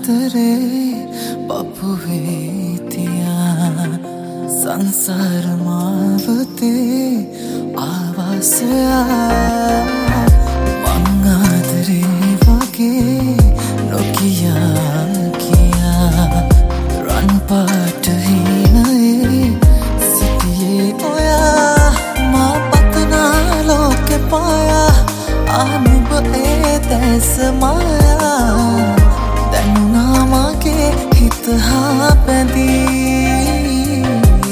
ආදරේ පපුවේ තියා සංසාර මාවතේ ආවාසයා මං ආදරේ වගේ නොකියා කියා රන් පාට හිනයේ සිටියේ ඔයා මා පතනා ලෝකෙ පායා ආනුබ ඒ දැස මායා දැනුණා මගේ හිත හා පැඳී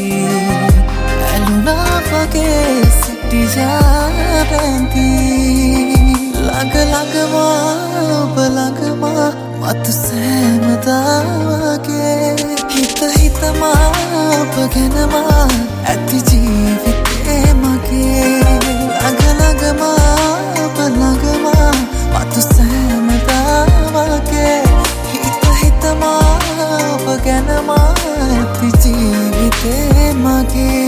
ඇලුනා වගේ සිටියා රැඳී ළඟ ළඟමා ඔබ ළඟමා මතු සෑමදා වගේ හිත හිතමා ඔබ ගැනමා ඇති ජීවිතේ මගේ ළඟ ළඟමා ඔබ ළඟමා මතු සෑමදා වගේ හිත හිතමා ඔබ ගැනමා ඇති ජීවිතේ මගේ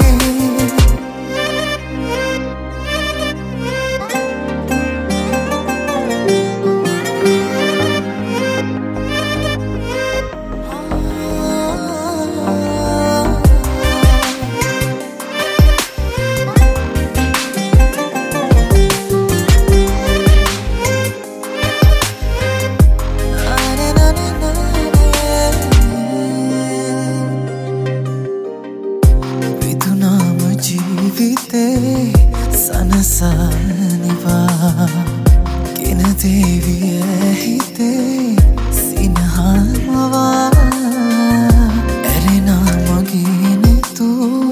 ජීවිතේ සනසනිවා කින දේවිය හිතේ සිනහමවා ඇරෙනා මගේ නෙතු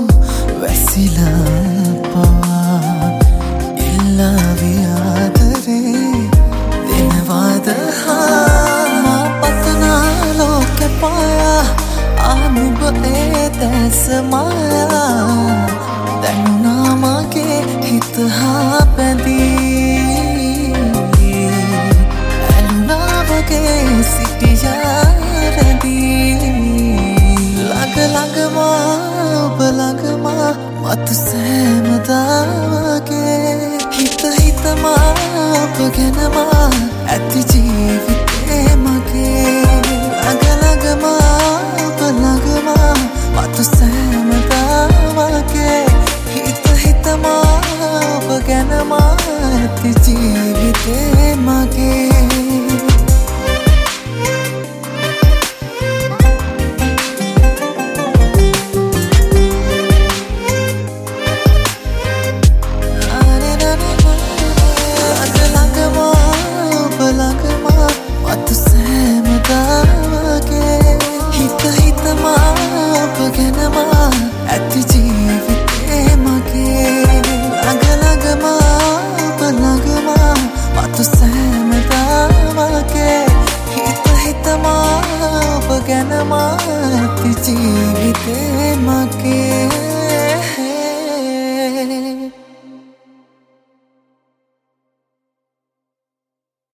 වැසිලා පවා ඉල්ලාවි ආදරේ දෙනවාද මා පතනා ලෝකෙ පායා ආනුබ ඒ දැස මායා දැනුණා මගේ හිත හා පැඳී ඇලුනා වගේ සිටියා රැඳී ළඟ ළඟමා ඔබ ළඟමා මතු සෑමදා වගේ හිත හිතමා ඔබ ගැනමා ඇති ජීවිතේ මගේ ළඟ ළඟමා ඔබ ළඟමා මතු සෑමදා වගේ හිත හිතමා ඔබ ගැනමා ඇති ජීවිතේ මගේ ඇති ජීවිතේ මගේ ළඟ ළඟමා ඔබ ළඟමා මතු සෑමදා වගේ හිත හිතමා ඔබ ගැනමා ඇති ජීවිතේ මගේ